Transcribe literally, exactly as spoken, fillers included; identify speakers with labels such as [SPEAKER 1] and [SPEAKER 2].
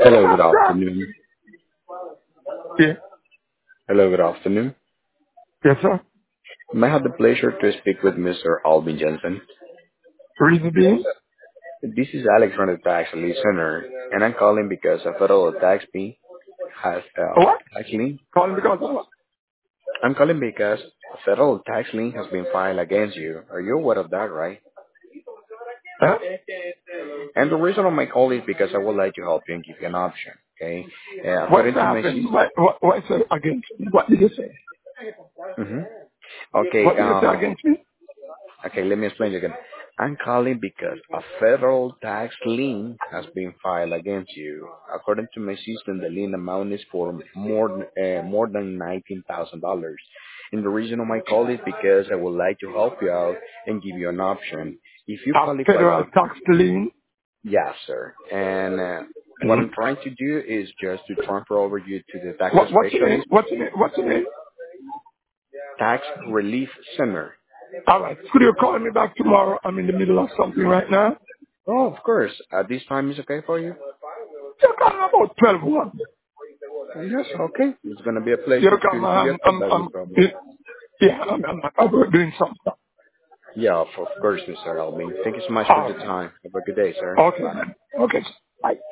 [SPEAKER 1] Hello, good afternoon.
[SPEAKER 2] Yeah.
[SPEAKER 1] Hello, good afternoon.
[SPEAKER 2] Yes, sir.
[SPEAKER 1] May I have the pleasure to speak with Mister Alvin Jensen?
[SPEAKER 2] Reason being?
[SPEAKER 1] This is Alex from the Tax Listener, and I'm calling because a federal tax fee has uh,
[SPEAKER 2] Oh, what?
[SPEAKER 1] tax lien.
[SPEAKER 2] Calling because of what?
[SPEAKER 1] I'm calling because a federal tax lien has been filed against you. Are you aware of that, right?
[SPEAKER 2] Huh?
[SPEAKER 1] And the reason of my call is because I would like to help you and give you an option. Okay, uh,
[SPEAKER 2] What's
[SPEAKER 1] according to my
[SPEAKER 2] happened?
[SPEAKER 1] system.
[SPEAKER 2] What, what, what's it against me? What did you say?
[SPEAKER 1] hmm Okay,
[SPEAKER 2] What did you say
[SPEAKER 1] um,
[SPEAKER 2] against me?
[SPEAKER 1] Okay, let me explain again. I'm calling because a federal tax lien has been filed against you. According to my system, the lien amount is for more uh, more than nineteen thousand dollars. And the reason of my call is because I would like to help you out and give you an option. If you
[SPEAKER 2] A
[SPEAKER 1] qualify
[SPEAKER 2] federal
[SPEAKER 1] for,
[SPEAKER 2] tax lien?
[SPEAKER 1] yes, sir. And uh, what
[SPEAKER 2] Hmm?
[SPEAKER 1] I'm trying to do is just to transfer over you to the tax
[SPEAKER 2] What, what's your name?
[SPEAKER 1] specialist,
[SPEAKER 2] What's your name? What's your name?
[SPEAKER 1] tax relief center.
[SPEAKER 2] All right. Could you call me back tomorrow? I'm in the middle of something right now.
[SPEAKER 1] Oh, of course. At this time is okay for you?
[SPEAKER 2] You call me about twelve one.
[SPEAKER 1] Yes, okay. It's going to be a
[SPEAKER 2] You
[SPEAKER 1] pleasure
[SPEAKER 2] call
[SPEAKER 1] to
[SPEAKER 2] me,
[SPEAKER 1] give you a
[SPEAKER 2] I'm,
[SPEAKER 1] call
[SPEAKER 2] I'm,
[SPEAKER 1] back,
[SPEAKER 2] I'm,
[SPEAKER 1] mister Albin.
[SPEAKER 2] yeah, I'm, I'm, I'm doing some stuff.
[SPEAKER 1] Yeah, of, of course, mister Albin. Thank you so much for
[SPEAKER 2] All
[SPEAKER 1] the
[SPEAKER 2] right.
[SPEAKER 1] time. Have a good day, sir.
[SPEAKER 2] Okay,
[SPEAKER 1] Bye.
[SPEAKER 2] man. Okay. Bye.